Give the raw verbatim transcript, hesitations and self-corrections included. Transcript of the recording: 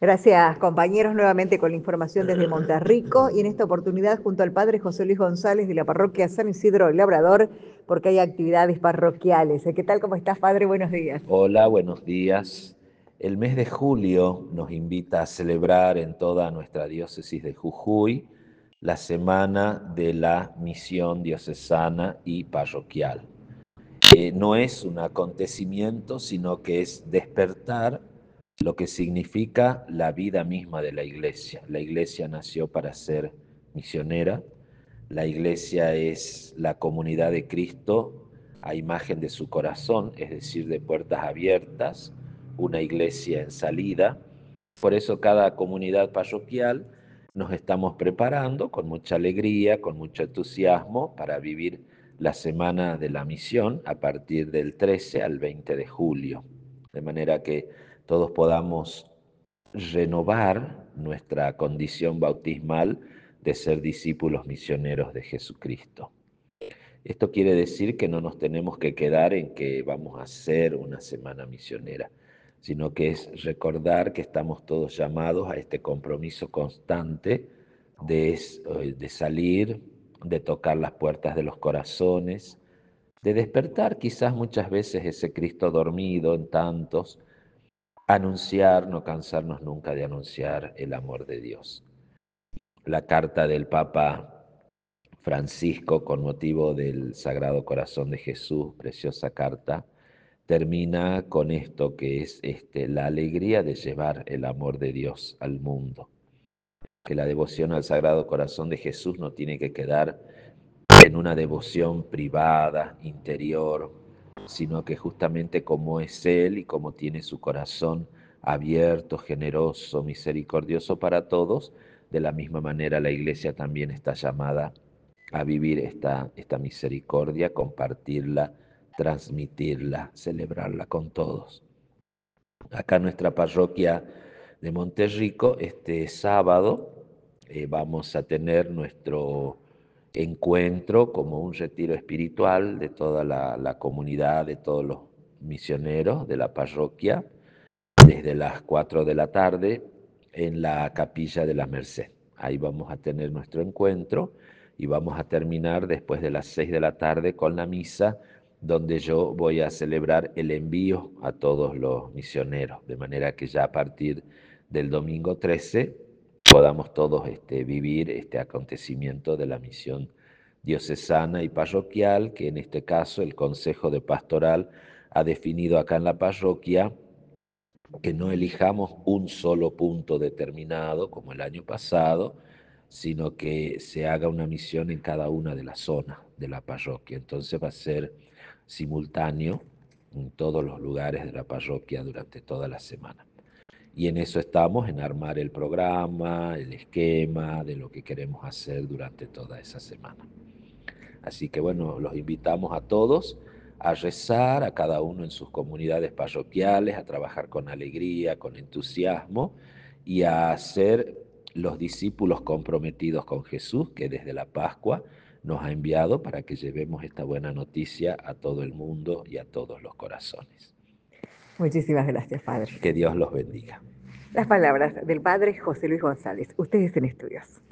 Gracias, compañeros, nuevamente con la información desde Monterrico y en esta oportunidad junto al padre José Luis González de la parroquia San Isidro del Labrador, porque hay actividades parroquiales. ¿Qué tal? ¿Cómo estás, padre? Buenos días. Hola, buenos días. El mes de julio nos invita a celebrar en toda nuestra diócesis de Jujuy la Semana de la Misión Diocesana y Parroquial. Eh, no es un acontecimiento, sino que es despertar lo que significa la vida misma de la Iglesia. La Iglesia nació para ser misionera. La Iglesia es la comunidad de Cristo a imagen de su corazón, es decir, de puertas abiertas, una iglesia en salida. Por eso cada comunidad parroquial nos estamos preparando con mucha alegría, con mucho entusiasmo para vivir la Semana de la Misión a partir del trece al veinte de julio. De manera que todos podamos renovar nuestra condición bautismal de ser discípulos misioneros de Jesucristo. Esto quiere decir que no nos tenemos que quedar en que vamos a hacer una semana misionera, sino que es recordar que estamos todos llamados a este compromiso constante de, de salir, de tocar las puertas de los corazones, de despertar quizás muchas veces ese Cristo dormido en tantos, anunciar, no cansarnos nunca de anunciar el amor de Dios. La carta del Papa Francisco, con motivo del Sagrado Corazón de Jesús, preciosa carta, termina con esto que es este, la alegría de llevar el amor de Dios al mundo. Que la devoción al Sagrado Corazón de Jesús no tiene que quedar en una devoción privada, interior, sino que justamente como es Él y como tiene su corazón abierto, generoso, misericordioso para todos, de la misma manera la Iglesia también está llamada a vivir esta, esta misericordia, compartirla, transmitirla, celebrarla con todos. Acá en nuestra parroquia de Monterrico, este sábado eh, vamos a tener nuestro encuentro como un retiro espiritual de toda la, la comunidad, de todos los misioneros de la parroquia, desde las cuatro de la tarde en la capilla de la Merced. Ahí vamos a tener nuestro encuentro y vamos a terminar después de las seis de la tarde con la misa, donde yo voy a celebrar el envío a todos los misioneros, de manera que ya a partir del domingo trece podamos todos este, vivir este acontecimiento de la misión diocesana y parroquial, que en este caso el Consejo de Pastoral ha definido acá en la parroquia que no elijamos un solo punto determinado como el año pasado, sino que se haga una misión en cada una de las zonas de la parroquia. Entonces va a ser simultáneo en todos los lugares de la parroquia durante toda la semana. Y en eso estamos, en armar el programa, el esquema de lo que queremos hacer durante toda esa semana. Así que bueno, los invitamos a todos a rezar, a cada uno en sus comunidades parroquiales, a trabajar con alegría, con entusiasmo y a ser los discípulos comprometidos con Jesús, que desde la Pascua nos ha enviado para que llevemos esta buena noticia a todo el mundo y a todos los corazones. Muchísimas gracias, padre. Que Dios los bendiga. Las palabras del padre José Luis González. Ustedes en estudios.